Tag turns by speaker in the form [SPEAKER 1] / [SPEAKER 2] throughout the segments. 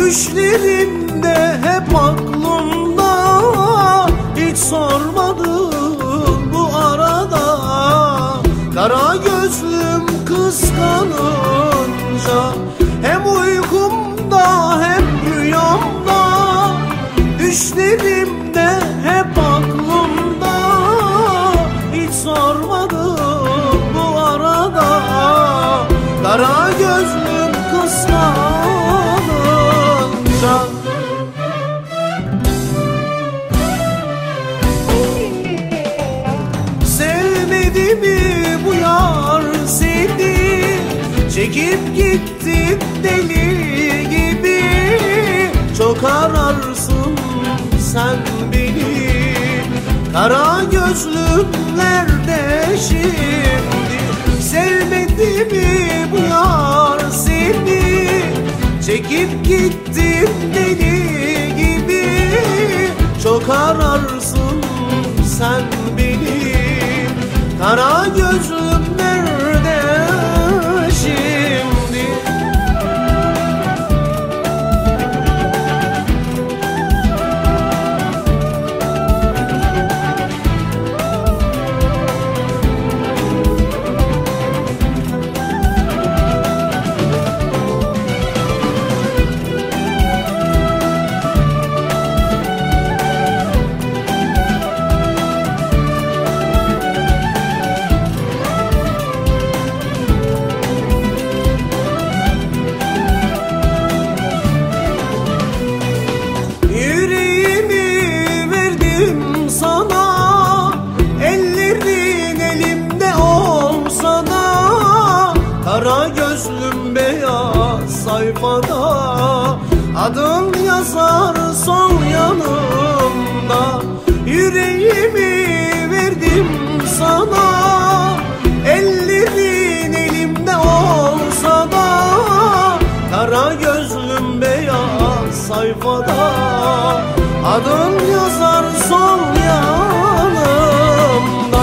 [SPEAKER 1] Düşlerimde hep aklımda, hiç sormadın bu arada. Kara gözlüm kıskanınca, hem uykumda hem rüyamda. Düşlerimde hep aklımda, hiç sormadın bu arada. Kara gözlüm kıskanınca. Sevmedi mi bu yar seni, çekip gitti deli gibi. Çok ararsın sen beni, kara gözlüm nerede şimdi? Sevmedi mi bu yar seni, çekip gitti deli gibi. Çok ararsın sen beni, kara gözlüm nerede şimdi? Kara gözlüm beyaz sayfada, adın yazar sol yanımda. Yüreğimi verdim sana, ellerin elimde olsa da. Kara gözlüm beyaz sayfada, adın yazar sol yanımda.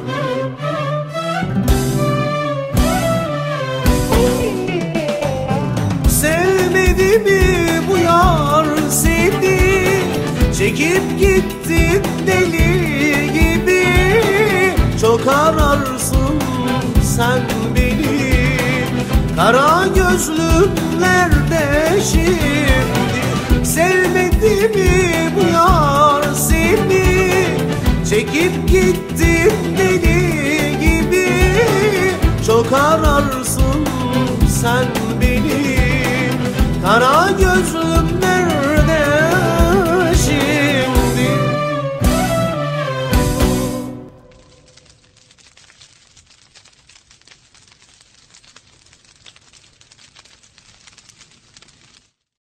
[SPEAKER 1] Sevmedi mi bu yar seni, çekip gitti deli gibi. Çok ararsın sen beni, kara gözlüm nerede şimdi? Sevmedi mi bu yar seni, çekip gitti deli gibi. Çok ararsın sen beni, kara